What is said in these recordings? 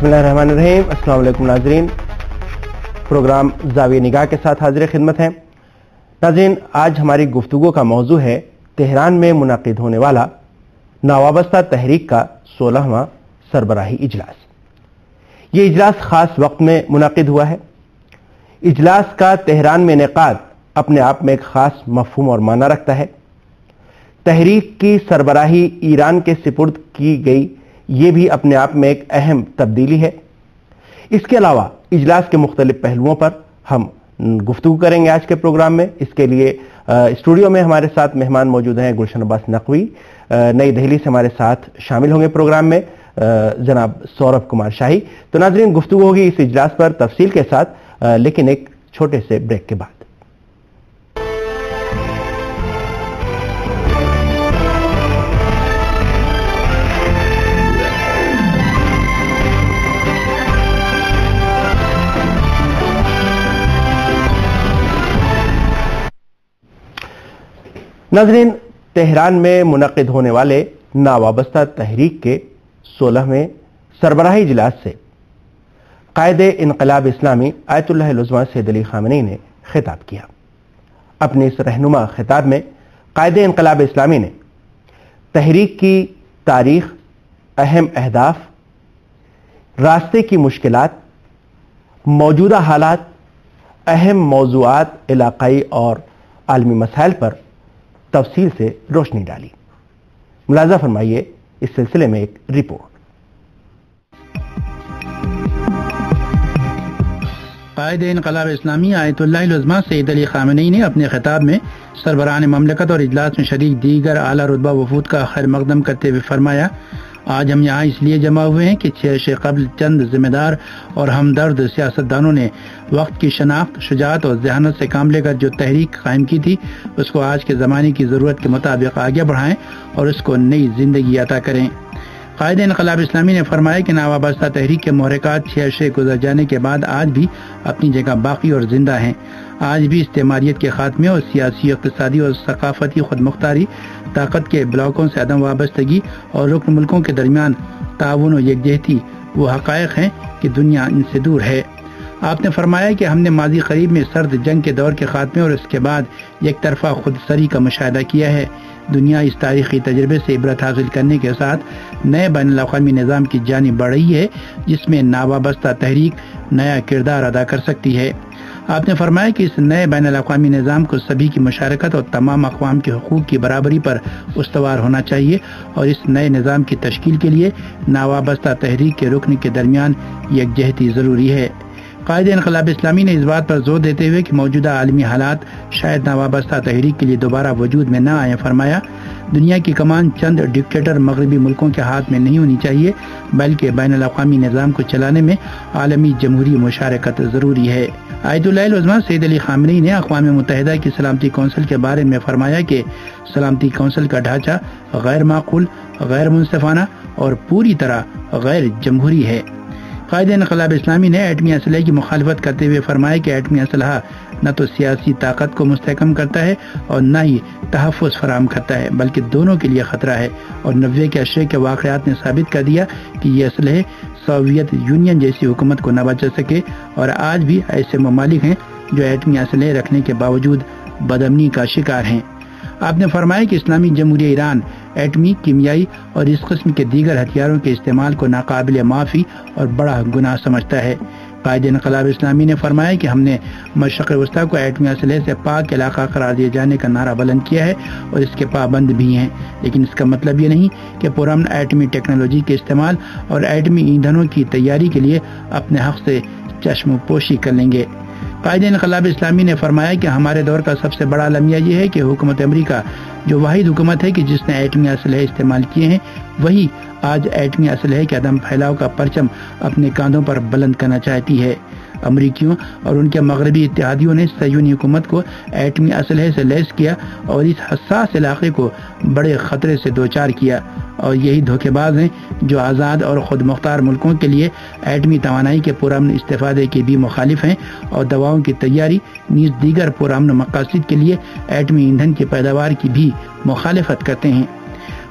बिस्मिल्लाहिर्रहमानिर्रहीम। अस्सलाम वालेकुम नाज़रीन, प्रोग्राम ज़ाविये निगाह के साथ हाजिर खिदमत हैं। नाज़रीन, आज हमारी गुफ्तगू का मौजू है तेहरान में मुनक़िद होने वाला नावाबस्ता तहरीक का 16वां सरबराही इजलास। ये इजलास ख़ास वक्त में मुनक़िद हुआ है। इजलास का तेहरान में इनेक़ाद अपने आप में एक ख़ास मफ़हूम और माना रखता है। तहरीक की सरबराही ईरान के सिपुर्द की गई, ये भी अपने आप में एक अहम तब्दीली है। इसके अलावा इजलास के मुख्तलिफ पहलुओं पर हम गुफ्तगू करेंगे आज के प्रोग्राम में। इसके लिए स्टूडियो में हमारे साथ मेहमान मौजूद हैं। गुलशन अब्बास नकवी नई दिल्ली से हमारे साथ शामिल होंगे प्रोग्राम में, जनाब सौरभ कुमार शाही। तो नाज़रीन, गुफ्तगू होगी इस इजलास पर तफसील के साथ, लेकिन एक छोटे से ब्रेक के बाद। नाज़रीन, तेहरान में मुनक़िद होने वाले नावाबस्ता तहरीक के 16वें सरबराही इजलास से क़ायदे इनक़लाब इस्लामी आयतुल्लाह उज़्मा सैयद अली ख़ामेनी ने खिताब किया। अपने इस रहनुमा खिताब में क़ायदे इनक़लाब इस्लामी ने तहरीक की तारीख़, अहम अहदाफ, रास्ते की मुश्किलात, मौजूदा हालात, अहम मौज़ूआत, इलाक़ाई और आलमी मसाइल पर तफसील से रोशनी डाली। मुलाज़ा फरमाइए इस सिलसिले में एक रिपोर्ट। क़ायदे इनक़लाब इस्लामी आयतुल्लाह उज़्मा सैयद अली ख़ामेनी ने अपने खिताब में सरबराहान ममलकत और इजलास में शरीक दीगर आला रुतबा वफूद का खैर मक़दम करते हुए फरमाया, आज हम यहाँ इसलिए जमा हुए हैं कि 6 से कबल चंद जिम्मेदार और हमदर्द सियासतदानों ने वक्त की शनाख्त, शुजाअत और ज़हानत से काम लेकर जो तहरीक कायम की थी, उसको आज के ज़माने की ज़रूरत के मुताबिक आगे बढ़ाएं और उसको नई ज़िंदगी अता करें। क़ायदे इनक़लाब इस्लामी ने फरमाया कि नावाबस्ता तहरीक के महरक़ात 6 अरसे गुजर जाने के बाद आज भी अपनी जगह बाकी और ज़िंदा हैं। आज भी इस्तेमारियत के खात्मे और सियासी, इक़्तिसादी और सक़ाफ़ती खुदमुख्तारी, ताकत के ब्लॉकों से अदम वाबस्तगी और रुकन मुल्कों के दरमियान ताउन और यकजहती वो हक़ाइक़ हैं कि दुनिया इनसे दूर है। आपने फरमाया कि हमने माजी करीब में सर्द जंग के दौर के खात्मे और इसके बाद एक तरफा खुदसरी का मुशाहिदा किया है। दुनिया इस तारीख़ी तजर्बे से इबरत हासिल करने के साथ नए बैनुल-अक़वामी निज़ाम की जानिब बढ़ रही है, जिसमें नावाबस्ता तहरीक नया किरदार अदा कर सकती है। आपने फरमाया कि इस नए बैनुल-अक़वामी निज़ाम को सभी की मुशारकत और तमाम अक़वाम के हुकूक़ की बराबरी पर उस्तवार होना चाहिए और इस नए निज़ाम की तश्कील के लिए नावाबस्ता तहरीक के रुकन के दरमियान यकजहती ज़रूरी है। क़ायदे इनक़लाब इस्लामी ने इस बात पर जोर देते हुए कि मौजूदा आलमी हालात शायद नावाबस्ता तहरीक के लिए दोबारा वजूद में न आए, फरमाया, दुनिया की कमान चंद डिक्टेटर मगरबी मुल्कों के हाथ में नहीं होनी चाहिए, बल्कि बैनुल-अक़वामी निज़ाम को चलाने में आलमी जमहूरी मुशारकत ज़रूरी है। आयतुल्लाह उज़्मा सैयद अली ख़ामेनी ने अक़वाम मुत्तहिदा की सलामती कौंसिल के बारे में फरमाया कि सलामती कौंसिल का ढांचा गैर माक़ूल, गैर मुनसिफ़ाना और पूरी तरह गैर जमहूरी है। क़ायदे इनक़लाब इस्लामी ने एटमी असलहे की मुखालिफत करते हुए फरमाया कि एटमी असलहा न तो सियासी ताकत को मुस्तहकम करता है और न ही तहफ़्फ़ुज़ फराहम करता है, बल्कि दोनों के लिए ख़तरा है। और 90 के अशरे के वाक़यात ने साबित कर दिया कि ये असलहे सोवियत यूनियन जैसी हुकूमत को न बचा सके और आज भी ऐसे ममालिक हैं जो एटमी असलहे रखने के बावजूद बदअमनी का शिकार हैं। आपने फरमाया कि इस्लामी जमहूरिया ईरान एटमी, कीमियाई और इस किस्म के दीगर हथियारों के इस्तेमाल को नाकाबिल माफ़ी और बड़ा गुनाह समझता है। क़ायदे इनक़लाब इस्लामी ने फरमाया कि हमने मशरिक़ वस्ता को एटमी असलहे से पाक इलाक़ा करार दिए जाने का नारा बुलंद किया है और इसके पाबंद भी हैं, लेकिन इसका मतलब ये नहीं कि पुरअमन एटमी टेक्नोलॉजी के इस्तेमाल और एटमी ईंधनों की तैयारी के लिए अपने हक़ से चश्मपोशी कर लेंगे। क़ायदे इनक़लाब इस्लामी ने फरमाया कि हमारे दौर का सबसे बड़ा अलमिया ये है कि हुकूमत अमरीका, जो वाहिद हुकूमत है कि जिसने एटमी असलहे इस्तेमाल किए हैं, वही आज एटमी असलहे के अदम फैलाव का परचम अपने कांधों पर बुलंद करना चाहती है। अमरीकियों और उनके मगरबी इत्तेहादियों ने सयूनी हुकूमत को एटमी असलहे से लैस किया और इस हसास इलाके को बड़े ख़तरे से दोचार किया, और यही धोखेबाज हैं जो आज़ाद और ख़ुद मुख्तार मुल्कों के लिए एटमी तवानाई के पुरअमन इस्तेफ़ादे के भी मुखालिफ हैं और दवाओं की तैयारी नीज़ दीगर पुरअमन मक़ासिद के लिए एटमी ईंधन की पैदावार की भी मुखालिफत करते हैं।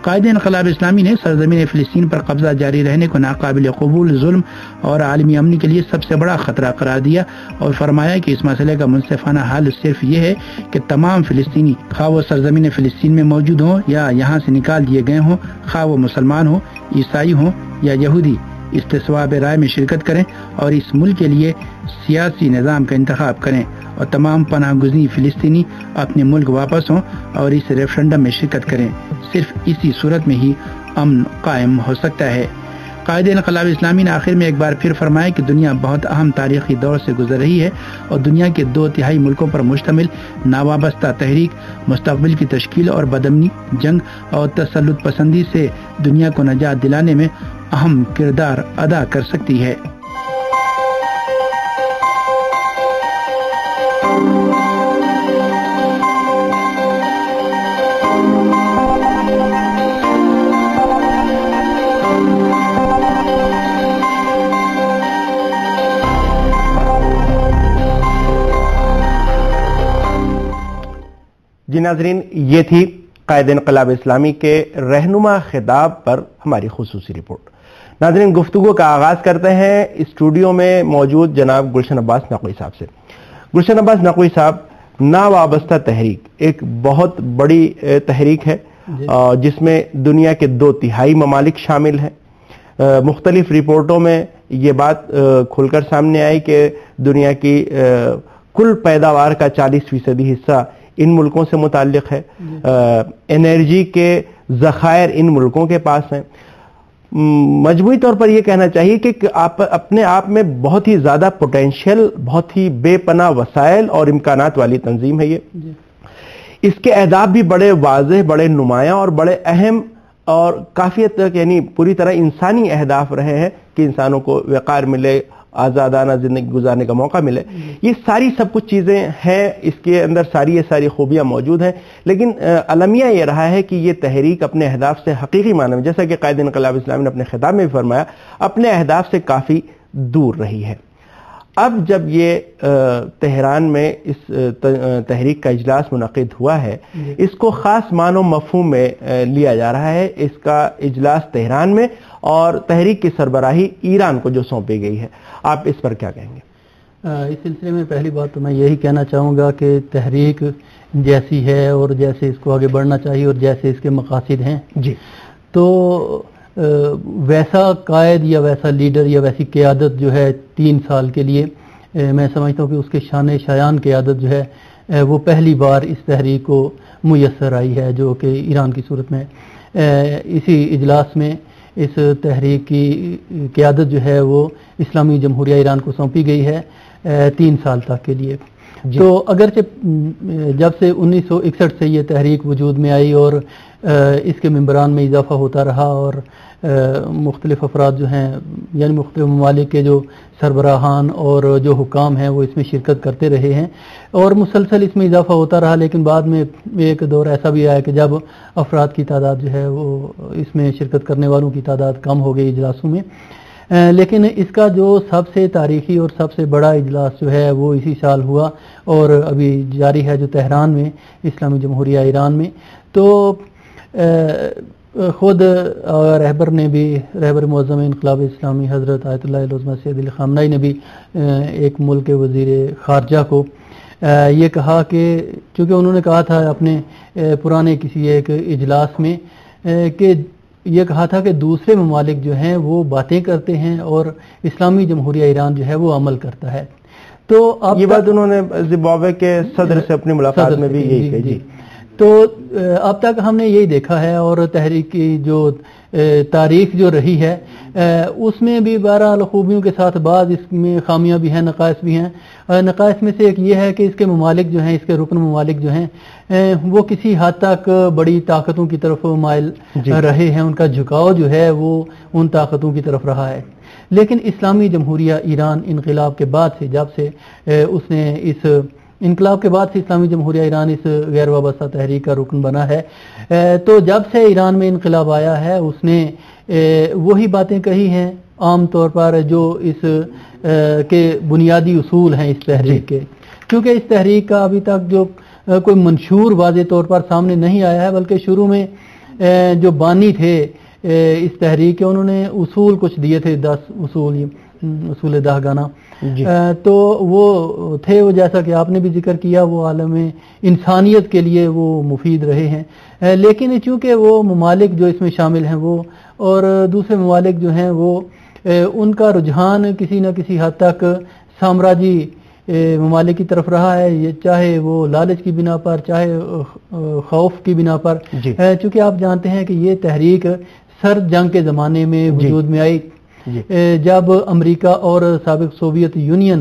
قائد انقلاب اسلامی نے سرزمین فلسطین پر قبضہ جاری رہنے کو ناقابل قبول ظلم اور عالمی امن کے لیے سب سے بڑا خطرہ قرار دیا اور فرمایا کہ اس مسئلے کا منصفانہ حل صرف یہ ہے کہ تمام فلسطینی خواہ وہ سرزمین فلسطین میں موجود ہوں یا یہاں سے نکال دیے گئے ہوں، خواہ وہ مسلمان ہوں، عیسائی ہوں یا یہودی، استصواب رائے میں شرکت کریں اور اس ملک کے لیے سیاسی نظام کا انتخاب کریں اور تمام پناہ گزین فلسطینی اپنے ملک واپس ہوں اور اس ریفرنڈم میں شرکت کریں۔ صرف اسی صورت میں ہی امن قائم ہو سکتا ہے۔ قائد انقلاب اسلامی نے آخر میں ایک بار پھر فرمایا کہ دنیا بہت اہم تاریخی دور سے گزر رہی ہے اور دنیا کے 2/3 ملکوں پر مشتمل ناوابستہ تحریک مستقبل کی تشکیل اور بدامنی، جنگ اور تسلط پسندی سے دنیا کو نجات دلانے میں اہم کردار ادا کر سکتی ہے۔ جی ناظرین، یہ تھی قائد انقلاب اسلامی کے رہنما خطاب پر ہماری خصوصی رپورٹ۔ ناظرین، گفتگو کا آغاز کرتے ہیں اسٹوڈیو میں موجود جناب گلشن عباس نقوی صاحب سے۔ گلشن عباس نقوی صاحب، ناوابستہ تحریک ایک بہت بڑی تحریک ہے جس میں دنیا کے 2/3 ممالک شامل ہیں۔ مختلف رپورٹوں میں یہ بات کھل کر سامنے آئی کہ دنیا کی کل پیداوار کا 40% حصہ ان ملکوں سے متعلق ہے۔ انرجی کے ذخائر ان ملکوں کے پاس ہیں۔ مجموعی طور پر یہ کہنا چاہیے کہ آپ اپنے آپ میں بہت ہی زیادہ پوٹینشیل، بہت ہی بے پناہ وسائل اور امکانات والی تنظیم ہے یہ۔ اس کے اہداف بھی بڑے واضح، بڑے نمایاں اور بڑے اہم اور کافی حد تک یعنی پوری طرح انسانی اہداف رہے ہیں کہ انسانوں کو وقار ملے، آزادانہ زندگی گزارنے کا موقع ملے۔ یہ ساری سب کچھ چیزیں ہیں، اس کے اندر ساری خوبیاں موجود ہیں، لیکن المیہ یہ رہا ہے کہ یہ تحریک اپنے اہداف سے حقیقی معنی میں، جیسا کہ قائد انقلاب اسلامی نے اپنے خطاب میں بھی فرمایا، اپنے اہداف سے کافی دور رہی ہے۔ اب جب یہ تہران میں اس تحریک کا اجلاس منعقد ہوا ہے، اس کو خاص معنی و مفہوم میں لیا جا رہا ہے۔ اس کا اجلاس تہران میں اور تحریک کی سربراہی ایران کو جو سونپی گئی ہے، آپ اس پر کیا کہیں گے؟ اس سلسلے میں پہلی بات تو میں یہی کہنا چاہوں گا کہ تحریک جیسی ہے اور جیسے اس کو آگے بڑھنا چاہیے اور جیسے اس کے مقاصد ہیں، جی، تو ویسا قائد یا ویسا لیڈر یا ویسی قیادت جو ہے 3 سال کے لیے میں سمجھتا ہوں کہ اس کے شان شایان قیادت جو ہے وہ پہلی بار اس تحریک کو میسر آئی ہے، جو کہ ایران کی صورت میں اسی اجلاس میں اس تحریک کی قیادت جو ہے وہ اسلامی جمہوریہ ایران کو سونپی گئی ہے 3 سال تک کے لیے۔ تو اگرچہ جب سے 1961 سے یہ تحریک وجود میں آئی اور اس کے ممبران میں اضافہ ہوتا رہا اور مختلف افراد جو ہیں یعنی مختلف ممالک کے جو سربراہان اور جو حکام ہیں وہ اس میں شرکت کرتے رہے ہیں اور مسلسل اس میں اضافہ ہوتا رہا، لیکن بعد میں ایک دور ایسا بھی آیا کہ جب افراد کی تعداد جو ہے وہ اس میں شرکت کرنے والوں کی تعداد کم ہو گئی اجلاسوں میں، لیکن اس کا جو سب سے تاریخی اور سب سے بڑا اجلاس جو ہے وہ اسی سال ہوا اور ابھی جاری ہے جو تہران میں اسلامی جمہوریہ ایران میں۔ تو خود رہبر معظم انقلاب اسلامی حضرت آیت اللہ العظمہ سید علی خامنہئی نے بھی ایک ملک کے وزیر خارجہ کو یہ کہا کہ چونکہ انہوں نے کہا تھا اپنے پرانے کسی ایک اجلاس میں کہ یہ کہا تھا کہ دوسرے ممالک جو ہیں وہ باتیں کرتے ہیں اور اسلامی جمہوریہ ایران جو ہے وہ عمل کرتا ہے۔ تو یہ بات انہوں نے زمبابوے کے صدر سے اپنی ملاقات میں بھی یہی کہی۔ تو اب تک ہم نے یہی دیکھا ہے اور تحریک کی جو تاریخ جو رہی ہے اس میں بھی بہرحال خوبیوں کے ساتھ بعض اس میں خامیاں بھی ہیں، نقائص بھی ہیں۔ نقائص میں سے ایک یہ ہے کہ اس کے ممالک جو ہیں، اس کے رکن ممالک جو ہیں وہ کسی حد تک بڑی طاقتوں کی طرف مائل رہے ہیں، ان کا جھکاؤ جو ہے وہ ان طاقتوں کی طرف رہا ہے۔ لیکن اسلامی جمہوریہ ایران انقلاب کے بعد سے، جب سے اس نے اس انقلاب کے بعد سے اسلامی جمہوریہ ایران اس غیر وابستہ تحریک کا رکن بنا ہے، تو جب سے ایران میں انقلاب آیا ہے اس نے وہی باتیں کہی ہیں عام طور پر جو اس کے بنیادی اصول ہیں اس تحریک کے، کیونکہ اس تحریک کا ابھی تک جو کوئی منشور واضح طور پر سامنے نہیں آیا ہے، بلکہ شروع میں جو بانی تھے اس تحریک کے، انہوں نے اصول کچھ دیے تھے، 10 اصول، اصول 10 گانا جی. تو وہ تھے، وہ جیسا کہ آپ نے بھی ذکر کیا، وہ عالم انسانیت کے لیے وہ مفید رہے ہیں. لیکن چونکہ وہ ممالک جو اس میں شامل ہیں وہ اور دوسرے ممالک جو ہیں وہ ان کا رجحان کسی نہ کسی حد تک سامراجی ممالک کی طرف رہا ہے، یہ چاہے وہ لالچ کی بنا پر، چاہے خوف کی بنا پر. جی. چونکہ آپ جانتے ہیں کہ یہ تحریک سرد جنگ کے زمانے میں وجود میں آئی، جب امریکہ اور سابق سوویت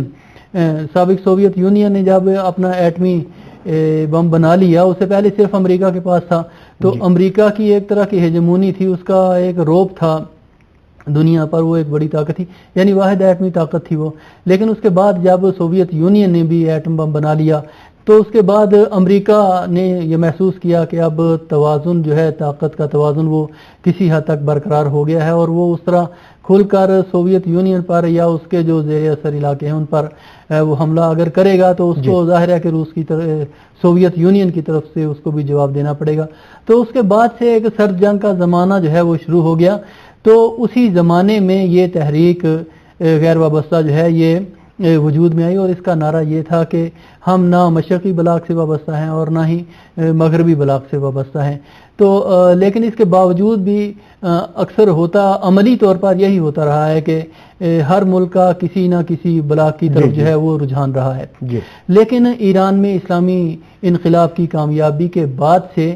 یونین نے جب اپنا ایٹمی بم بنا لیا. اس سے پہلے صرف امریکہ کے پاس تھا، تو امریکہ کی ایک طرح کی ہیجمونی تھی، اس کا ایک روب تھا دنیا پر، وہ ایک بڑی طاقت تھی، یعنی واحد ایٹمی طاقت تھی وہ. لیکن اس کے بعد جب سوویت یونین نے بھی ایٹم بم بنا لیا تو اس کے بعد امریکہ نے یہ محسوس کیا کہ اب توازن جو ہے، طاقت کا توازن، وہ کسی حد تک برقرار ہو گیا ہے، اور وہ اس طرح کھل کر سوویت یونین پر یا اس کے جو زیر اثر علاقے ہیں ان پر وہ حملہ اگر کرے گا تو اس کو ظاہر ہے کہ روس کی سوویت یونین کی طرف سے اس کو بھی جواب دینا پڑے گا. تو اس کے بعد سے ایک سرد جنگ کا زمانہ جو ہے وہ شروع ہو گیا. تو اسی زمانے میں یہ تحریک غیر وابستہ جو ہے یہ وجود میں آئی، اور اس کا نعرہ یہ تھا کہ ہم نہ مشرقی بلاک سے وابستہ ہیں اور نہ ہی مغربی بلاک سے وابستہ ہیں. تو لیکن اس کے باوجود بھی اکثر ہوتا عملی طور پر یہی ہوتا رہا ہے کہ ہر ملک کا کسی نہ کسی بلاک کی طرف جو ہے وہ رجحان رہا ہے. لیکن ایران میں اسلامی انقلاب کی کامیابی کے بعد سے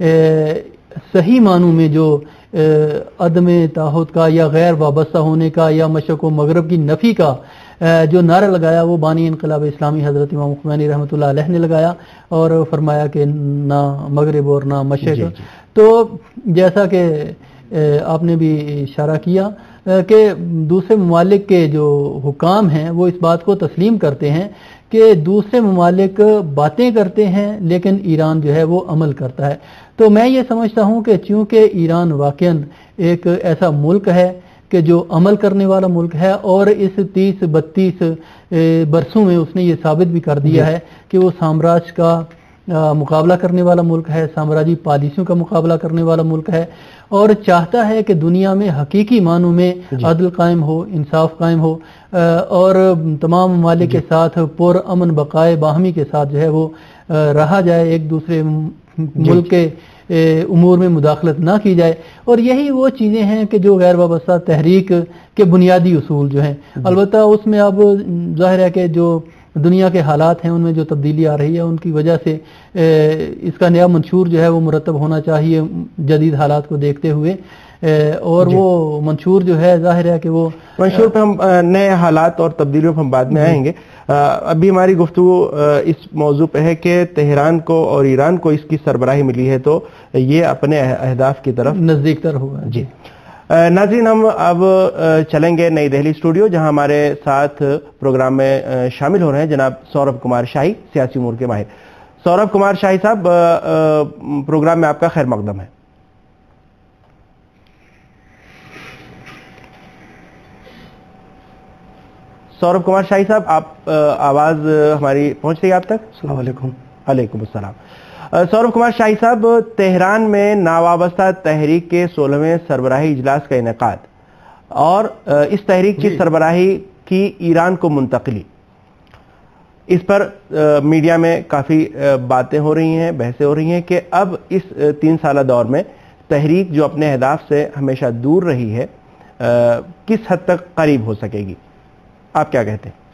صحیح معنوں میں جو عدم تعہد کا یا غیر وابستہ ہونے کا یا مشرق و مغرب کی نفی کا جو نعرہ لگایا وہ بانی انقلاب اسلامی حضرت امام خمینی رحمۃ اللہ علیہ نے لگایا، اور فرمایا کہ نہ مغرب اور نہ مشرق. تو جیسا کہ آپ نے بھی اشارہ کیا کہ دوسرے ممالک کے جو حکام ہیں وہ اس بات کو تسلیم کرتے ہیں کہ دوسرے ممالک باتیں کرتے ہیں لیکن ایران جو ہے وہ عمل کرتا ہے. تو میں یہ سمجھتا ہوں کہ چونکہ ایران واقعاً ایک ایسا ملک ہے کہ جو عمل کرنے والا ملک ہے، اور اس 30-32 برسوں میں اس نے یہ ثابت بھی کر دیا ہے کہ وہ سامراج کا مقابلہ کرنے والا ملک ہے، سامراجی پالیسیوں کا مقابلہ کرنے والا ملک ہے، اور چاہتا ہے کہ دنیا میں حقیقی معنوں میں عدل قائم ہو، انصاف قائم ہو، اور تمام ممالک کے ساتھ پر امن بقائے باہمی کے ساتھ جو ہے وہ رہا جائے، ایک دوسرے ملک کے امور میں مداخلت نہ کی جائے. اور یہی وہ چیزیں ہیں کہ جو غیر وابستہ تحریک کے بنیادی اصول جو ہیں. البتہ اس میں اب ظاہر ہے کہ جو دنیا کے حالات ہیں ان میں جو تبدیلی آ رہی ہے ان کی وجہ سے اس کا نیا منشور جو ہے وہ مرتب ہونا چاہیے جدید حالات کو دیکھتے ہوئے، اور وہ منشور جو ہے ظاہر ہے کہ وہ منشور پہ ہم نئے حالات اور تبدیلیوں پہ ہم بعد میں آئیں گے. ابھی ہماری گفتگو اس موضوع پہ ہے کہ تہران کو اور ایران کو اس کی سربراہی ملی ہے تو یہ اپنے اہداف کی طرف نزدیک تر ہوگا. جی ناظرین، ہم اب چلیں گے نئی دہلی اسٹوڈیو، جہاں ہمارے ساتھ پروگرام میں شامل ہو رہے ہیں جناب سوربھ کمار شاہی، سیاسی امور کے ماہر. سوربھ کمار شاہی صاحب، پروگرام میں آپ کا خیر مقدم ہے. سوربھ کمار شاہی صاحب، آپ آواز ہماری پہنچ رہی ہے آپ تک؟ السلام علیکم. وعلیکم السلام. سوربھ کمار شاہی صاحب، تہران میں ناوابستہ تحریک کے 16ویں سربراہی اجلاس کا انعقاد اور اس تحریک کی سربراہی کی ایران کو منتقلی، اس پر میڈیا میں کافی باتیں ہو رہی ہیں، بحثیں ہو رہی ہیں کہ اب اس 3 سالہ دور میں تحریک جو اپنے اہداف سے ہمیشہ دور رہی ہے کس حد تک قریب ہو سکے گی؟ آپ کیا کہتے ہیں؟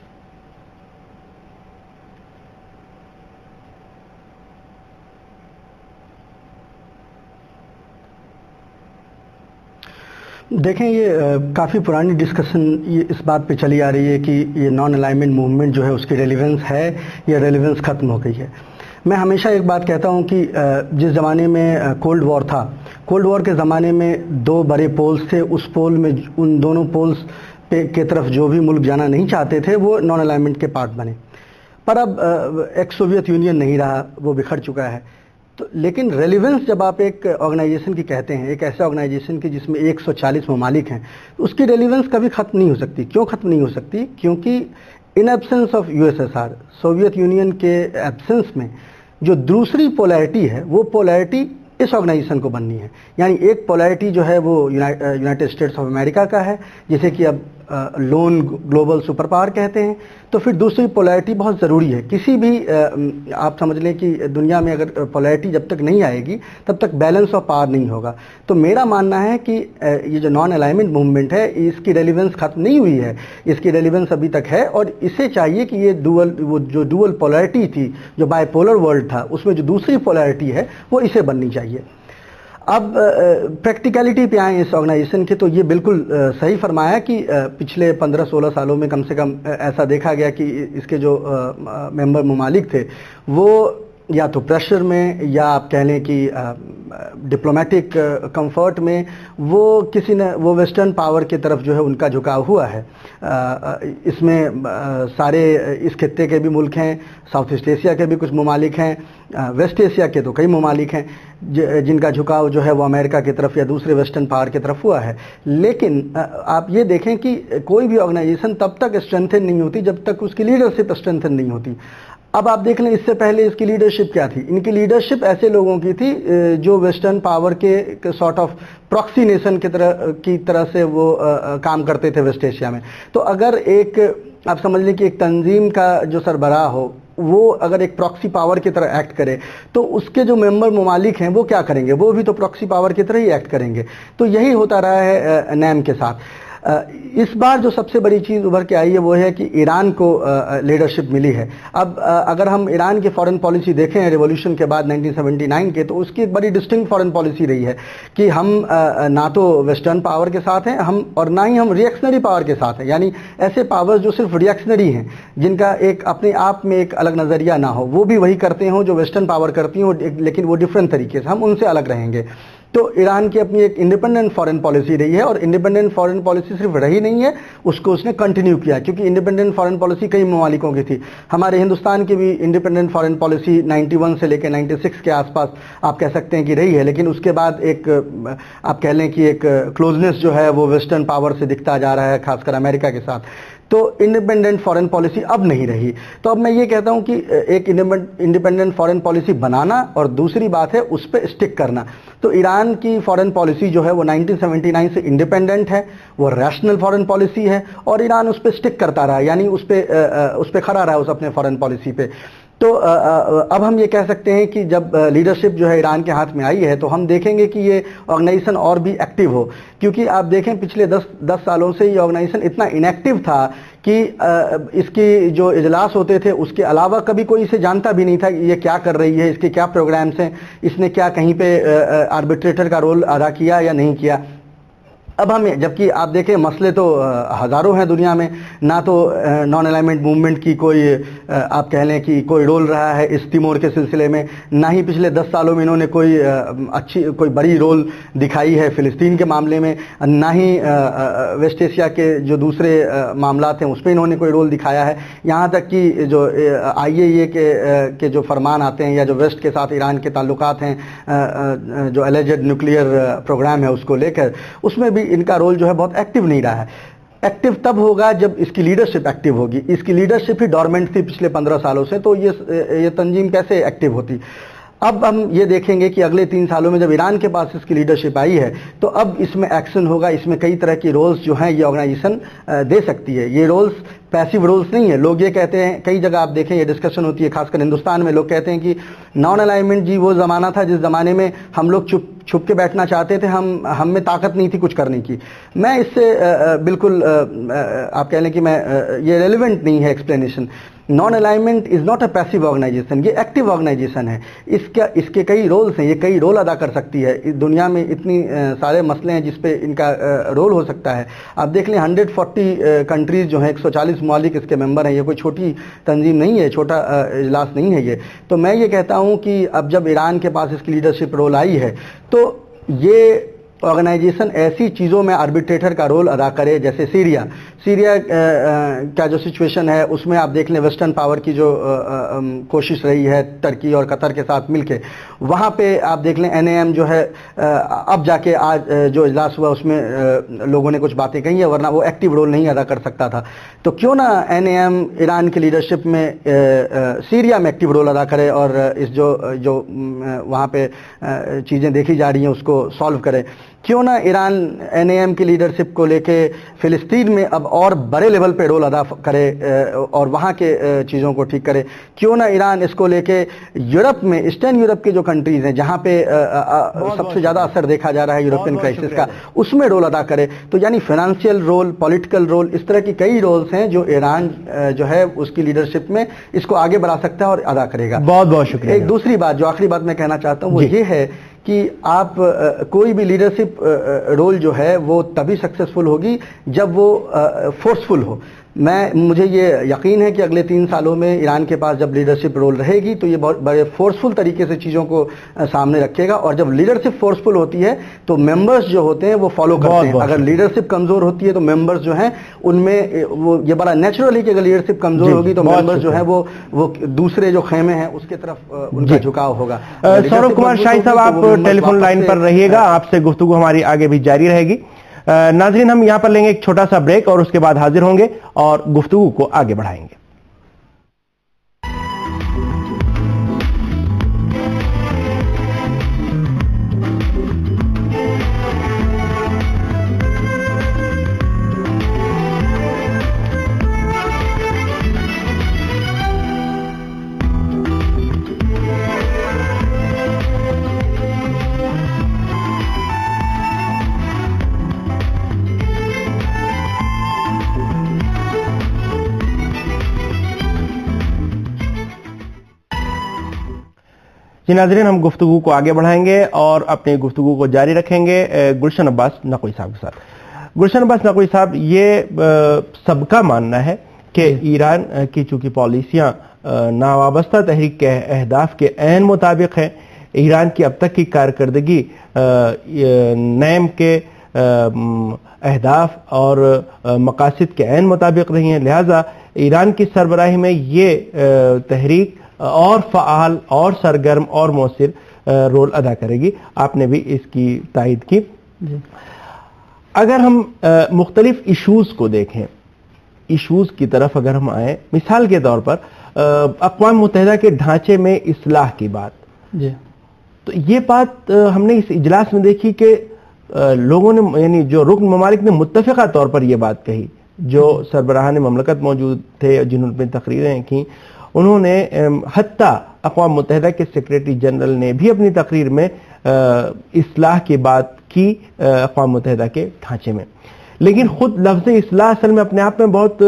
دیکھیں، یہ کافی پرانی ڈسکشن یہ اس بات پہ چلی آ رہی ہے کہ یہ نان الائنمنٹ موومنٹ جو ہے اس کی ریلیونس ہے یا ریلیونس ختم ہو گئی ہے. میں ہمیشہ ایک بات کہتا ہوں کہ جس زمانے میں کولڈ وار تھا، کولڈ وار کے زمانے میں 2 بڑے پولز تھے. اس پول میں ان دونوں پولز کے طرف جو بھی ملک جانا نہیں چاہتے تھے وہ نان الائنمنٹ کے پارٹ بنے. پر اب ایک سوویت یونین نہیں رہا، وہ بکھر چکا ہے. تو لیکن ریلیونس جب آپ ایک آرگنائزیشن کی کہتے ہیں، ایک ایسے آرگنائزیشن کی جس میں 140 ممالک ہیں، اس کی ریلیونس کبھی ختم نہیں ہو سکتی. کیوں ختم نہیں ہو سکتی؟ کیونکہ in absence of USSR، Soviet Union کے ایبسنس میں جو دوسری پولیرٹی ہے وہ پولیرٹی اس آرگنائزیشن کو بننی ہے. یعنی ایک پولارٹی جو ہے وہ یونائٹڈ اسٹیٹس آف امریکہ کا ہے جسے کہ اب لون گلوبل سپر پاور کہتے ہیں. تو پھر دوسری پولارٹی بہت ضروری ہے. کسی بھی آپ سمجھ لیں کہ دنیا میں اگر پولارٹی جب تک نہیں آئے گی تب تک بیلنس آف پاور نہیں ہوگا. تو میرا ماننا ہے کہ یہ جو نان الائنمنٹ موومنٹ ہے اس کی ریلیونس ختم نہیں ہوئی ہے, اس کی ریلیونس ابھی تک ہے, اور اسے چاہیے کہ یہ جو ڈوئل پولارٹی تھی, جو بائی پولر ورلڈ تھا, اس میں جو دوسری پولارٹی ہے وہ اسے بننی چاہیے. اب پریکٹیکلٹی پہ آئیں اس آرگنائزیشن کے, تو یہ بالکل صحیح فرمایا کہ پچھلے 15-16 سالوں میں کم سے کم ایسا دیکھا گیا کہ اس کے جو ممبر ممالک تھے وہ یا تو پریشر میں یا آپ کہہ لیں کہ ڈپلومیٹک کمفرٹ میں وہ کسی نے وہ ویسٹرن پاور کی طرف جو ہے ان کا جھکاؤ ہوا ہے. اس میں سارے اس خطے کے بھی ملک ہیں, ساؤتھ ایسٹ ایشیا کے بھی کچھ ممالک ہیں, ویسٹ ایشیا کے تو کئی ممالک ہیں جن کا جھکاؤ جو ہے وہ امریکہ کی طرف یا دوسرے ویسٹرن پاور کی طرف ہوا ہے. لیکن آپ یہ دیکھیں کہ کوئی بھی آرگنائزیشن تب تک اسٹرینتھن نہیں ہوتی جب تک اس کی لیڈرشپ اسٹرینتھن نہیں ہوتی. اب آپ دیکھ لیں اس سے پہلے اس کی لیڈرشپ کیا تھی. ان کی لیڈرشپ ایسے لوگوں کی تھی جو ویسٹرن پاور کے سارٹ آف پراکسی نیشن کی طرح سے وہ کام کرتے تھے ویسٹ ایشیا میں. تو اگر ایک آپ سمجھ لیں کہ ایک تنظیم کا جو سربراہ ہو وہ اگر ایک پراکسی پاور کی طرح ایکٹ کرے تو اس کے جو ممبر ممالک ہیں وہ کیا کریں گے, وہ بھی تو پراکسی پاور کی طرح ہی ایکٹ کریں گے. تو یہی ہوتا رہا ہے نیم کے ساتھ. اس بار جو سب سے بڑی چیز ابھر کے آئی ہے وہ ہے کہ ایران کو لیڈرشپ ملی ہے. اب اگر ہم ایران کی فارن پالیسی دیکھیں ریولوشن کے بعد 1979 کے, تو اس کی ایک بڑی ڈسٹنکٹ فارن پالیسی رہی ہے کہ ہم نہ تو ویسٹرن پاور کے ساتھ ہیں ہم, اور نہ ہی ہم ریئیکشنری پاور کے ساتھ ہیں. یعنی ایسے پاور جو صرف ریئیکشنری ہیں, جن کا ایک اپنے آپ میں ایک الگ نظریہ نہ ہو, وہ بھی وہی کرتے ہوں جو ویسٹرن پاور کرتی ہوں, لیکن وہ ڈفرینٹ طریقے سے, ہم ان سے الگ رہیں گے. تو ایران کی اپنی ایک انڈیپینڈنٹ فارن پالیسی رہی ہے, اور انڈیپینڈنٹ فارن پالیسی صرف رہی نہیں ہے, اس کو اس نے کنٹینیو کیا, کیونکہ انڈیپینڈنٹ فارن پالیسی کئی ممالکوں کی تھی. ہمارے ہندوستان کی بھی انڈیپینڈنٹ فارن پالیسی 91 سے لے کے 96 کے آس پاس آپ کہہ سکتے ہیں کہ رہی ہے, لیکن اس کے بعد ایک آپ کہہ لیں کہ ایک کلوزنس جو ہے وہ ویسٹرن پاور سے دکھتا جا رہا ہے, خاص کر امریکہ کے ساتھ. تو انڈیپینڈنٹ فارن پالیسی اب نہیں رہی. تو اب میں یہ کہتا ہوں کہ ایک انڈیپینڈنٹ فارن پالیسی بنانا اور دوسری بات ہے اس پہ اسٹک کرنا. تو ایران کی فارن پالیسی جو ہے وہ 1979 سے انڈیپینڈنٹ ہے, وہ ریشنل فارن پالیسی ہے, اور ایران اس پہ اسٹک کرتا رہا, یعنی اس پہ کھڑا رہا اس اپنے فارن پالیسی پہ. تو اب ہم یہ کہہ سکتے ہیں کہ جب لیڈرشپ جو ہے ایران کے ہاتھ میں آئی ہے تو ہم دیکھیں گے کہ یہ آرگنائزیشن اور بھی ایکٹیو ہو, کیونکہ آپ دیکھیں پچھلے 10 سالوں سے یہ آرگنائزیشن اتنا انیکٹیو تھا کہ اس کی جو اجلاس ہوتے تھے اس کے علاوہ کبھی کوئی اسے جانتا بھی نہیں تھا کہ یہ کیا کر رہی ہے, اس کے کیا پروگرامز ہیں, اس نے کیا کہیں پہ آربیٹریٹر کا رول ادا کیا یا نہیں کیا. اب ہمیں جبکہ آپ دیکھیں مسئلے تو ہزاروں ہیں دنیا میں, نہ تو نان الائنمنٹ موومنٹ کی کوئی آپ کہہ لیں کہ کوئی رول رہا ہے اس تیمور کے سلسلے میں, نہ ہی پچھلے 10 سالوں میں انہوں نے کوئی بڑی رول دکھائی ہے فلسطین کے معاملے میں, نہ ہی ویسٹ ایشیا کے جو دوسرے معاملات ہیں اس پہ انہوں نے کوئی رول دکھایا ہے. یہاں تک کہ جو IAEA کے جو فرمان آتے ہیں یا جو ویسٹ کے ساتھ ایران کے تعلقات ہیں, جو الیجڈ نیوکلیئر پروگرام ہے اس کو لے کر, اس میں بھی ان کا رول جو ہے بہت ایکٹیو نہیں رہا ہے. ایکٹیو تب ہوگا جب اس کی لیڈرشپ ایکٹیو ہوگی. اس کی لیڈرشپ ہی ڈورمنٹ تھی پچھلے 15 سالوں سے, تو یہ تنظیم کیسے ایکٹیو ہوتی. اب ہم یہ دیکھیں گے کہ اگلے 3 سالوں میں جب ایران کے پاس اس کی لیڈرشپ آئی ہے تو اب اس میں ایکشن ہوگا. اس میں کئی طرح کی رولز جو ہیں یہ آرگنائزیشن دے سکتی ہے. یہ رولز پیسیو رولز نہیں ہے. لوگ یہ کہتے ہیں, کئی جگہ آپ دیکھیں یہ ڈسکشن ہوتی ہے, خاص کر ہندوستان میں لوگ کہتے ہیں کہ نان الائنمنٹ جی وہ زمانہ تھا جس زمانے میں ہم لوگ چھپ کے بیٹھنا چاہتے تھے, ہم میں طاقت نہیں تھی کچھ کرنے کی. میں اس سے بالکل آپ کہہ لیں کہ میں یہ ریلیونٹ نہیں ہے explanation. Non alignment is not a passive organization, یہ ایکٹیو آرگنائزیشن ہے. اس کے کئی رولز ہیں, یہ کئی رول ادا کر سکتی ہے. دنیا میں اتنی سارے مسئلے ہیں جس پہ ان کا رول ہو سکتا ہے. آپ دیکھ لیں 140 کنٹریز جو ہیں, 140 ممالک اس کے ممبر ہیں. یہ کوئی چھوٹی تنظیم نہیں ہے, چھوٹا اجلاس نہیں ہے یہ. تو میں یہ کہتا ہوں کہ اب جب ایران کے پاس اس کی لیڈرشپ رول آئی ہے تو یہ آرگنائزیشن ایسی چیزوں میں آربیٹریٹر کا رول ادا کرے, جیسے سیریا کا جو سچویشن ہے اس میں آپ دیکھ لیں ویسٹرن پاور کی جو کوشش رہی ہے ترکی اور قطر کے ساتھ مل کے، وہاں پہ آپ دیکھ لیں NAM جو ہے اب جا کے آج جو اجلاس ہوا اس میں لوگوں نے کچھ باتیں کہی ہیں، ورنہ وہ ایکٹیو رول نہیں ادا کر سکتا تھا. تو کیوں نہ NAM ایران کی لیڈرشپ میں سیریا میں ایکٹیو رول ادا کرے اور اس جو وہاں پہ چیزیں دیکھی جا رہی ہیں اس کو سالو کرے. کیوں نہ ایران NAM کی لیڈرشپ کو لے کے فلسطین میں اب اور بڑے لیول پہ رول ادا کرے اور وہاں کے چیزوں کو ٹھیک کرے. کیوں نہ ایران اس کو لے کے یورپ میں ایسٹرن یورپ کے جو کنٹریز ہیں جہاں پہ سب سے زیادہ اثر دیکھا جا رہا ہے یورپین کرائسس کا، اس میں رول ادا کرے. تو یعنی فائنانشیل رول، پولیٹیکل رول، اس طرح کی کئی رولز ہیں جو ایران جو ہے اس کی لیڈرشپ میں اس کو آگے بڑھا سکتا ہے اور ادا کرے گا. بہت بہت شکریہ. ایک دوسری بات جو آخری بات میں کہنا چاہتا ہوں وہ یہ ہے کہ آپ کوئی بھی لیڈرشپ رول جو ہے وہ تبھی سکسیسفل ہوگی جب وہ فورسفل ہو. مجھے یہ یقین ہے کہ اگلے 3 سالوں میں ایران کے پاس جب لیڈرشپ رول رہے گی تو یہ بہت بڑے فورسفل طریقے سے چیزوں کو سامنے رکھے گا، اور جب لیڈرشپ فورسفل ہوتی ہے تو ممبرز جو ہوتے ہیں وہ فالو کرتے ہیں. اگر لیڈرشپ کمزور ہوتی ہے تو ممبرز جو ہیں ان میں وہ یہ بڑا نیچرل ہے کہ اگر لیڈرشپ کمزور ہوگی تو ممبرز جو ہیں وہ دوسرے جو خیمے ہیں اس کی طرف ان کا جھکاؤ ہوگا. سوربھ کمار شاہی صاحب، آپ ٹیلی فون لائن پر رہیے گا، آپ سے گفتگو ہماری آگے بھی جاری رہے گی. ناظرین، ہم یہاں پر لیں گے ایک چھوٹا سا بریک اور اس کے بعد حاضر ہوں گے اور گفتگو کو آگے بڑھائیں گے. جی ناظرین، ہم گفتگو کو آگے بڑھائیں گے اور اپنی گفتگو کو جاری رکھیں گے گلشن عباس نقوی صاحب کے ساتھ. گلشن عباس نقوی صاحب، یہ سب کا ماننا ہے کہ ایران کی چونکہ پالیسیاں ناوابستہ تحریک کے اہداف کے عین مطابق ہیں، ایران کی اب تک کی کارکردگی نیم کے اہداف اور مقاصد کے عین مطابق رہی ہیں، لہٰذا ایران کی سربراہی میں یہ تحریک اور فعال اور سرگرم اور مؤثر رول ادا کرے گی. آپ نے بھی اس کی تائید کی. اگر ہم مختلف ایشوز کو دیکھیں، ایشوز کی طرف اگر ہم آئیں، مثال کے طور پر اقوام متحدہ کے ڈھانچے میں اصلاح کی بات، تو یہ بات ہم نے اس اجلاس میں دیکھی کہ لوگوں نے، یعنی جو رکن ممالک نے متفقہ طور پر یہ بات کہی، جو سربراہان مملکت موجود تھے جنہوں نے تقریریں کی، انہوں نے حتیٰ اقوام متحدہ کے سیکریٹری جنرل نے بھی اپنی تقریر میں اصلاح کی بات کی اقوام متحدہ کے ڈھانچے میں. لیکن خود لفظ اصلاح اصل میں اپنے آپ میں بہت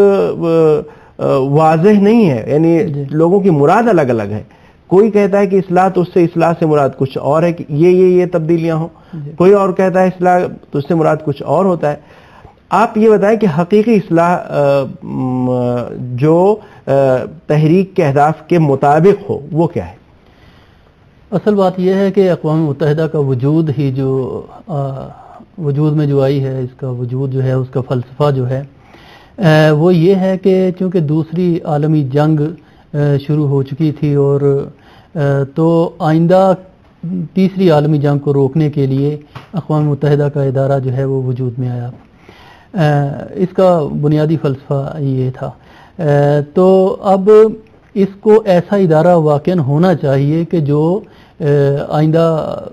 واضح نہیں ہے، یعنی لوگوں کی مراد الگ الگ ہے. کوئی کہتا ہے کہ اصلاح تو اس سے اصلاح سے مراد کچھ اور ہے کہ یہ تبدیلیاں ہوں، کوئی اور کہتا ہے اصلاح تو اس سے مراد کچھ اور ہوتا ہے. آپ یہ بتائیں کہ حقیقی اصلاح جو تحریک کے اہداف کے مطابق ہو وہ کیا ہے؟ اصل بات یہ ہے کہ اقوام متحدہ کا وجود ہی جو وجود میں جو آئی ہے، اس کا وجود جو ہے، اس کا فلسفہ جو ہے وہ یہ ہے کہ چونکہ دوسری عالمی جنگ شروع ہو چکی تھی اور تو آئندہ تیسری عالمی جنگ کو روکنے کے لیے اقوام متحدہ کا ادارہ جو ہے وہ وجود میں آیا. اس کا بنیادی فلسفہ یہ تھا. تو اب اس کو ایسا ادارہ واقعاً ہونا چاہیے کہ جو آئندہ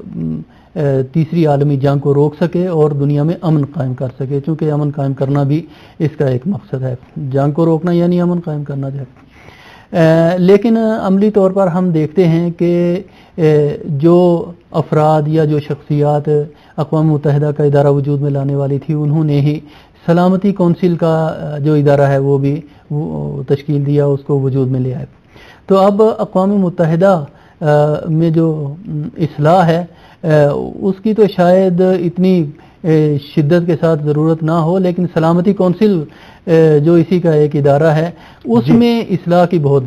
تیسری عالمی جنگ کو روک سکے اور دنیا میں امن قائم کر سکے، چونکہ امن قائم کرنا بھی اس کا ایک مقصد ہے. جنگ کو روکنا یعنی امن قائم کرنا جو ہے. لیکن عملی طور پر ہم دیکھتے ہیں کہ جو افراد یا جو شخصیات اقوام متحدہ کا ادارہ وجود میں لانے والی تھی، انہوں نے ہی سلامتی کونسل کا جو ادارہ ہے وہ بھی تشکیل دیا، اس کو وجود میں لے آئے. تو اب اقوام متحدہ میں جو اصلاح ہے اس کی تو شاید اتنی شدت کے ساتھ ضرورت نہ ہو، لیکن سلامتی کونسل جو اسی کا ایک ادارہ ہے اس میں اصلاح کی بہت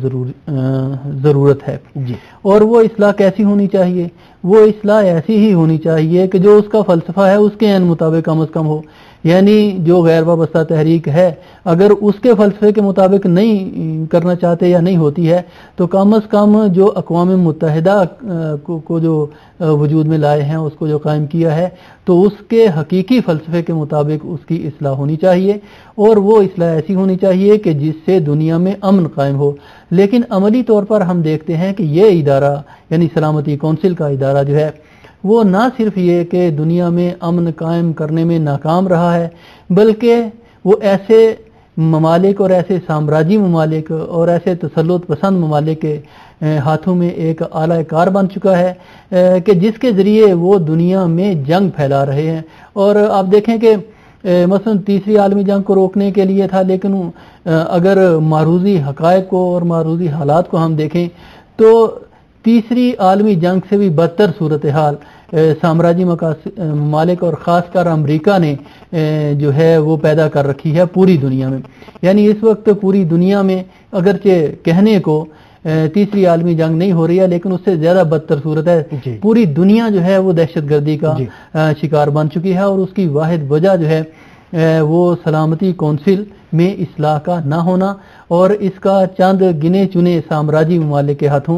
ضرورت ہے. اور وہ اصلاح کیسی ہونی چاہیے؟ وہ اصلاح ایسی ہی ہونی چاہیے کہ جو اس کا فلسفہ ہے اس کے عین مطابق کم از کم ہو. یعنی جو غیر وابستہ تحریک ہے اگر اس کے فلسفے کے مطابق نہیں کرنا چاہتے یا نہیں ہوتی ہے تو کم از کم جو اقوام متحدہ کو جو وجود میں لائے ہیں، اس کو جو قائم کیا ہے، تو اس کے حقیقی فلسفے کے مطابق اس کی اصلاح ہونی چاہیے، اور وہ اصلاح ایسی ہونی چاہیے کہ جس سے دنیا میں امن قائم ہو۔ لیکن عملی طور پر ہم دیکھتے ہیں کہ یہ ادارہ یعنی سلامتی کونسل کا ادارہ جو ہے وہ نہ صرف یہ کہ دنیا میں امن قائم کرنے میں ناکام رہا ہے، بلکہ وہ ایسے ممالک اور ایسے سامراجی ممالک اور ایسے تسلط پسند ممالک کے ہاتھوں میں ایک آلہ کار بن چکا ہے کہ جس کے ذریعے وہ دنیا میں جنگ پھیلا رہے ہیں۔ اور آپ دیکھیں کہ مثلا تیسری عالمی جنگ کو روکنے کے لیے تھا، لیکن اگر معروضی حقائق کو اور معروضی حالات کو ہم دیکھیں تو تیسری عالمی جنگ سے بھی بدتر صورتحال سامراجی ممالک اور خاص کر امریکہ نے جو ہے وہ پیدا کر رکھی ہے پوری دنیا میں۔ یعنی اس وقت پوری دنیا میں اگرچہ کہنے کو تیسری عالمی جنگ نہیں ہو رہی ہے، لیکن اس سے زیادہ بدتر صورت ہے۔ پوری دنیا جو ہے وہ دہشت گردی کا شکار بن چکی ہے، اور اس کی واحد وجہ جو ہے وہ سلامتی کونسل میں اصلاح کا نہ ہونا اور اس کا چند گنے چنے سامراجی ممالک کے ہاتھوں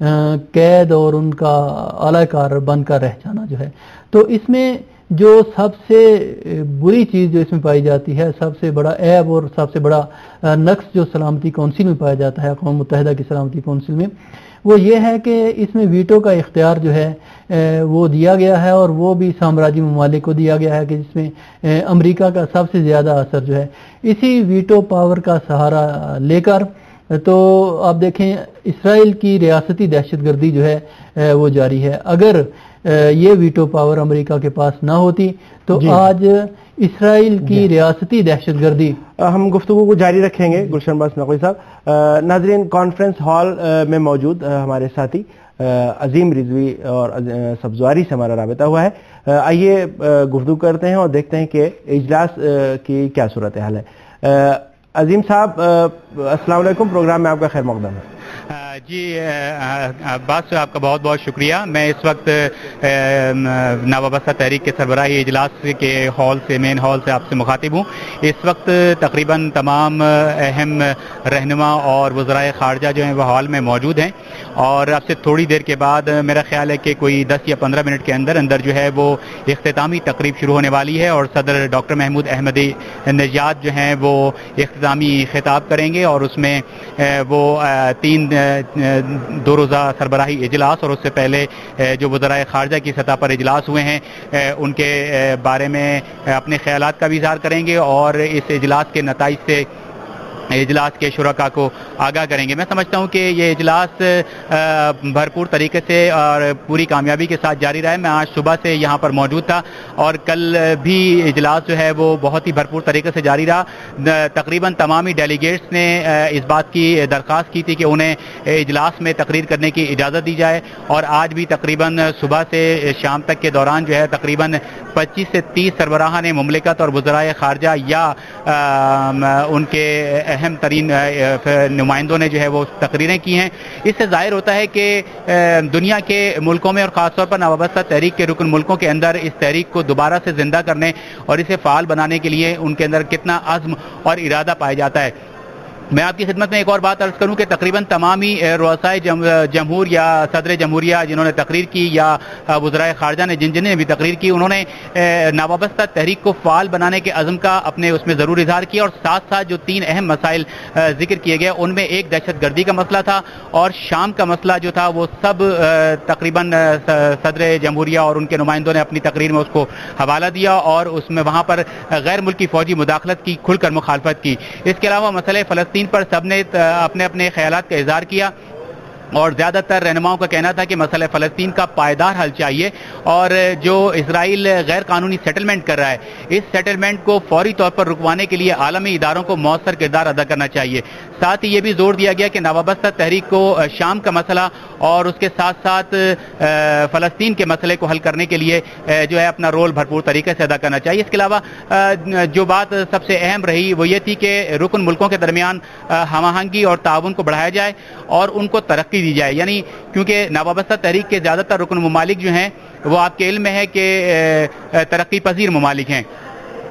قید اور ان کا اعلی کار بن کر رہ جانا جو ہے۔ تو اس میں جو سب سے بری چیز جو اس میں پائی جاتی ہے، سب سے بڑا عیب اور سب سے بڑا نقص جو سلامتی کونسل میں پایا جاتا ہے، اقوام متحدہ کی سلامتی کونسل میں، وہ یہ ہے کہ اس میں ویٹو کا اختیار جو ہے وہ دیا گیا ہے، اور وہ بھی سامراجی ممالک کو دیا گیا ہے کہ جس میں امریکہ کا سب سے زیادہ اثر جو ہے اسی ویٹو پاور کا سہارا لے کر تو آپ دیکھیں اسرائیل کی ریاستی دہشت گردی جو ہے وہ جاری ہے۔ اگر یہ ویٹو پاور امریکہ کے پاس نہ ہوتی تو آج اسرائیل کی ریاستی دہشت گردی۔ ہم گفتگو کو جاری رکھیں گے گلشن باز نقوی صاحب۔ ناظرین، کانفرنس ہال میں موجود ہمارے ساتھی عظیم رضوی اور سبزواری سے ہمارا رابطہ ہوا ہے۔ آئیے گفتگو کرتے ہیں اور دیکھتے ہیں کہ اجلاس کی کیا صورتحال ہے۔ عظیم صاحب السلام علیکم، پروگرام میں آپ کا خیر مقدم ہے۔ جی عباس صاحب، آپ کا بہت بہت شکریہ۔ میں اس وقت نوابستہ تحریک کے سربراہی اجلاس کے ہال سے، مین ہال سے آپ سے مخاطب ہوں۔ اس وقت تقریباً تمام اہم رہنما اور وزرائے خارجہ جو ہیں وہ ہال میں موجود ہیں، اور اب سے تھوڑی دیر کے بعد میرا خیال ہے کہ کوئی 10 یا 15 منٹ کے اندر جو ہے وہ اختتامی تقریب شروع ہونے والی ہے، اور صدر ڈاکٹر محمود احمدی نژاد جو ہیں وہ اختتامی خطاب کریں گے، اور اس میں وہ 3 دو روزہ سربراہی اجلاس اور اس سے پہلے جو وزرائے خارجہ کی سطح پر اجلاس ہوئے ہیں ان کے بارے میں اپنے خیالات کا بھی اظہار کریں گے، اور اس اجلاس کے نتائج سے اجلاس کے شرکاء کو آگاہ کریں گے۔ میں سمجھتا ہوں کہ یہ اجلاس بھرپور طریقے سے اور پوری کامیابی کے ساتھ جاری رہا ہے۔ میں آج صبح سے یہاں پر موجود تھا، اور کل بھی اجلاس جو ہے وہ بہت ہی بھرپور طریقے سے جاری رہا۔ تقریباً تمامی ڈیلیگیٹس نے اس بات کی درخواست کی تھی کہ انہیں اجلاس میں تقریر کرنے کی اجازت دی جائے، اور آج بھی تقریباً صبح سے شام تک کے دوران جو ہے تقریباً 25 سے 30 سربراہان مملکت اور وزرائے خارجہ یا ان کے اہم ترین نمائندوں نے جو ہے وہ تقریریں کی ہیں۔ اس سے ظاہر ہوتا ہے کہ دنیا کے ملکوں میں اور خاص طور پر نوابستہ تحریک کے رکن ملکوں کے اندر اس تحریک کو دوبارہ سے زندہ کرنے اور اسے فعال بنانے کے لیے ان کے اندر کتنا عزم اور ارادہ پایا جاتا ہے۔ میں آپ کی خدمت میں ایک اور بات عرض کروں کہ تقریباً تمامی رؤسائے جمہور یا صدر جمہوریہ جنہوں نے تقریر کی یا وزرائے خارجہ نے جن نے بھی تقریر کی، انہوں نے نوابستہ تحریک کو فعال بنانے کے عزم کا اپنے اس میں ضرور اظہار کیا، اور ساتھ ساتھ جو 3 اہم مسائل ذکر کیے گئے ان میں ایک دہشت گردی کا مسئلہ تھا، اور شام کا مسئلہ جو تھا وہ سب تقریباً صدر جمہوریہ اور ان کے نمائندوں نے اپنی تقریر میں اس کو حوالہ دیا، اور اس میں وہاں پر غیر ملکی فوجی مداخلت کی کھل کر مخالفت کی۔ اس کے علاوہ مسئلہ فلسطین پر سب نے اپنے اپنے خیالات کا اظہار کیا، اور زیادہ تر رہنماؤں کا کہنا تھا کہ مسئلہ فلسطین کا پائیدار حل چاہیے، اور جو اسرائیل غیر قانونی سیٹلمنٹ کر رہا ہے اس سیٹلمنٹ کو فوری طور پر رکوانے کے لیے عالمی اداروں کو مؤثر کردار ادا کرنا چاہیے۔ ساتھ ہی یہ بھی زور دیا گیا کہ نوابستہ تحریک کو شام کا مسئلہ اور اس کے ساتھ ساتھ فلسطین کے مسئلے کو حل کرنے کے لیے جو ہے اپنا رول بھرپور طریقے سے ادا کرنا چاہیے۔ اس کے علاوہ جو بات سب سے اہم رہی وہ یہ تھی کہ رکن ملکوں کے درمیان ہم آہنگی اور تعاون کو بڑھایا جائے اور ان کو ترقی دی جائے، یعنی کیونکہ نوابستہ تحریک کے زیادہ تر رکن ممالک جو ہیں وہ آپ کے علم میں ہے کہ ترقی پذیر ممالک ہیں،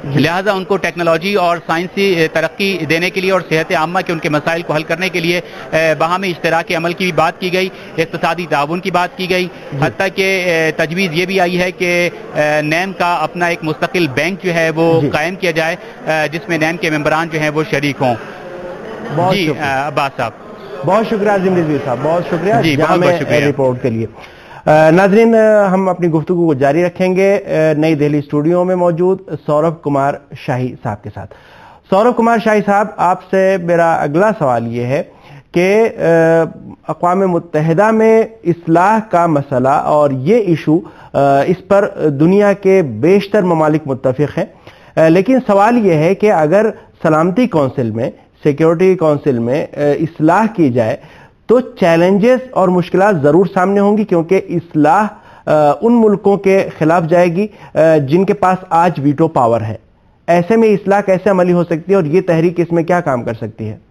لہٰذا ان کو ٹیکنالوجی اور سائنسی ترقی دینے کے لیے اور صحت عامہ کے ان کے مسائل کو حل کرنے کے لیے باہمی اشتراک عمل کی بھی بات کی گئی، اقتصادی تعاون کی بات کی گئی، حتیٰ کہ تجویز یہ بھی آئی ہے کہ نیم کا اپنا ایک مستقل بینک جو ہے وہ قائم کیا جائے جس میں نیم کے ممبران جو ہیں وہ شریک ہوں۔ جی عباس صاحب بہت شکریہ، عظیم رضوی صاحب بہت شکریہ جی بہت شکریہ رپورٹ کے لیے۔ ناظرین ہم اپنی گفتگو کو جاری رکھیں گے نئی دہلی اسٹوڈیو میں موجود سوربھ کمار شاہی صاحب کے ساتھ۔ سوربھ کمار شاہی صاحب، آپ سے میرا اگلا سوال یہ ہے کہ اقوام متحدہ میں اصلاح کا مسئلہ اور یہ ایشو اس پر دنیا کے بیشتر ممالک متفق ہیں، لیکن سوال یہ ہے کہ اگر سلامتی کونسل میں، سیکیورٹی کونسل میں اصلاح کی جائے تو چیلنجز اور مشکلات ضرور سامنے ہوں گی، کیونکہ اصلاح ان ملکوں کے خلاف جائے گی جن کے پاس آج ویٹو پاور ہے۔ ایسے میں اصلاح کیسے عملی ہو سکتی ہے اور یہ تحریک اس میں کیا کام کر سکتی ہے؟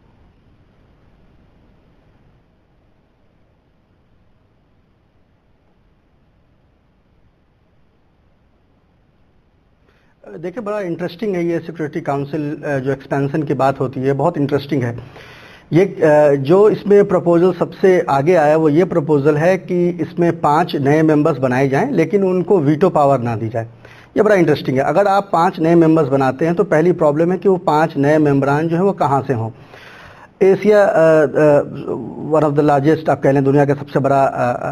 دیکھیں بڑا انٹرسٹنگ ہے یہ سیکورٹی کاؤنسل جو ایکسپینشن کی بات ہوتی ہے، بہت انٹرسٹنگ ہے۔ یہ جو اس میں پروپوزل سب سے آگے آیا وہ یہ پروپوزل ہے کہ اس میں 5 نئے ممبرز بنائے جائیں لیکن ان کو ویٹو پاور نہ دی جائے۔ یہ بڑا انٹرسٹنگ ہے۔ اگر آپ 5 نئے ممبرز بناتے ہیں تو پہلی پرابلم ہے کہ وہ 5 نئے ممبران جو ہیں وہ کہاں سے ہوں۔ Asia one of the largest, آپ کہہ لیں دنیا کا سب سے بڑا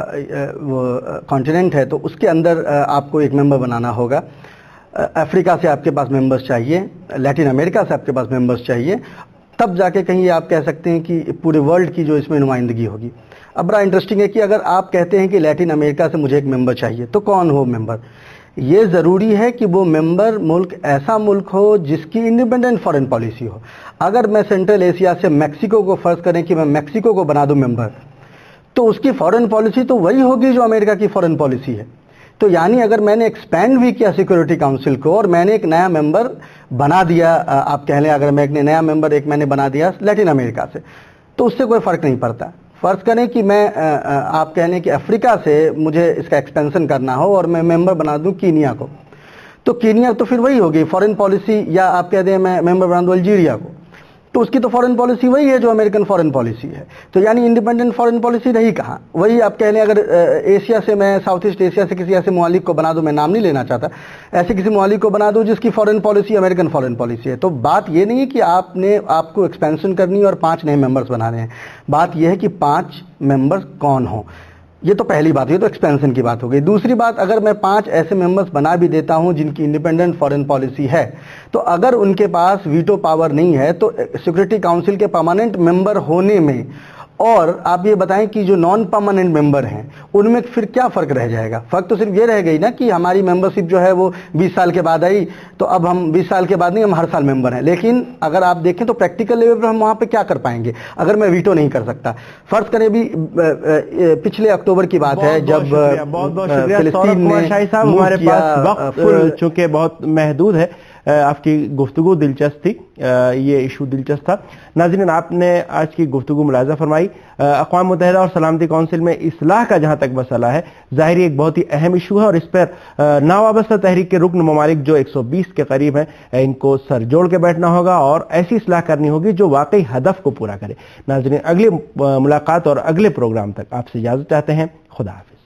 وہ کانٹیننٹ ہے، تو اس کے اندر آپ کو ایک ممبر بنانا ہوگا۔ افریقہ سے آپ کے پاس ممبرز چاہیے، لیٹن امریکہ سے آپ کے پاس ممبرز چاہیے، تب جا کے کہیں آپ کہہ سکتے ہیں کہ پورے ورلڈ کی جو اس میں نمائندگی ہوگی۔ اب بڑا انٹرسٹنگ ہے کہ اگر آپ کہتے ہیں کہ لیٹن امریکہ سے مجھے ایک ممبر چاہیے تو کون ہو ممبر؟ یہ ضروری ہے کہ وہ ممبر ملک ایسا ملک ہو جس کی انڈیپینڈنٹ فارن پالیسی ہو۔ اگر میں سینٹرل ایشیا سے میکسیکو کو فرض کریں کہ میں میکسیکو کو بنا دوں ممبر، تو اس کی فارن پالیسی تو وہی ہوگی جو امریکہ کی فارن پالیسی ہے۔ تو یعنی اگر میں نے ایکسپینڈ بھی کیا سیکورٹی کاؤنسل کو اور میں نے ایک نیا ممبر بنا دیا، آپ کہہ لیں اگر میں ایک نیا ممبر میں نے بنا دیا لیٹن امریکہ سے، تو اس سے کوئی فرق نہیں پڑتا۔ فرض کریں کہ میں آپ کہہ لیں کہ افریقہ سے مجھے اس کا ایکسپینشن کرنا ہو اور میں ممبر بنا دوں کینیا کو، تو کینیا تو پھر وہی ہوگی فارن پالیسی، یا آپ کہہ دیں میں ممبر بنا دوں الجیریا کو، تو اس کی تو فارن پالیسی وہی ہے جو امریکن فارن پالیسی ہے۔ تو یعنی انڈیپینڈنٹ فارن پالیسی رہی کہاں؟ وہی آپ کہہ لیں اگر ایشیا سے میں ساؤتھ ایسٹ ایشیا سے کسی ایسے ممالک کو بنا دوں، میں نام نہیں لینا چاہتا، ایسے کسی ممالک کو بنا دوں جس کی foreign policy American foreign policy ہے، تو بات یہ نہیں ہے کہ آپ کو ایکسپینشن کرنی ہے اور 5 نئے ممبرز بنانے ہیں، بات یہ ہے کہ 5 ممبرز کون ہوں۔ یہ تو پہلی بات، یہ تو ایکسپینشن کی بات ہو گئی۔ دوسری بات، اگر میں 5 ایسے ممبرز بنا بھی دیتا ہوں جن کی انڈیپینڈنٹ فارن پالیسی ہے، تو اگر ان کے پاس ویٹو پاور نہیں ہے تو سیکورٹی کاؤنسل کے پرماننٹ ممبر ہونے میں، اور آپ یہ بتائیں کہ جو نان پرماننٹ ممبر ہیں ان میں پھر کیا فرق رہ جائے گا؟ فرق تو صرف یہ رہ گئی نا کہ ہماری ممبرشپ جو ہے وہ 20 سال کے بعد آئی، تو اب ہم 20 سال کے بعد نہیں، ہم ہر سال ممبر ہیں۔ لیکن اگر آپ دیکھیں تو پریکٹیکل لیول پر ہم وہاں پہ کیا کر پائیں گے اگر میں ویٹو نہیں کر سکتا؟ فرض کریں بھی پچھلے اکتوبر کی بات ہے جب فلسطین نے ہمارے پاس وقت چونکہ بہت محدود ہے، آپ کی گفتگو دلچسپ تھی، یہ ایشو دلچسپ تھا۔ ناظرین، آپ نے آج کی گفتگو ملاحظہ فرمائی، اقوام متحدہ اور سلامتی کونسل میں اصلاح کا جہاں تک مسئلہ ہے، ظاہری ایک بہت ہی اہم ایشو ہے اور اس پر ناوابستہ تحریک کے رکن ممالک جو 120 کے قریب ہیں، ان کو سر جوڑ کے بیٹھنا ہوگا اور ایسی اصلاح کرنی ہوگی جو واقعی ہدف کو پورا کرے۔ ناظرین، اگلی ملاقات اور اگلے پروگرام تک آپ سے اجازت چاہتے ہیں۔ خدا حافظ۔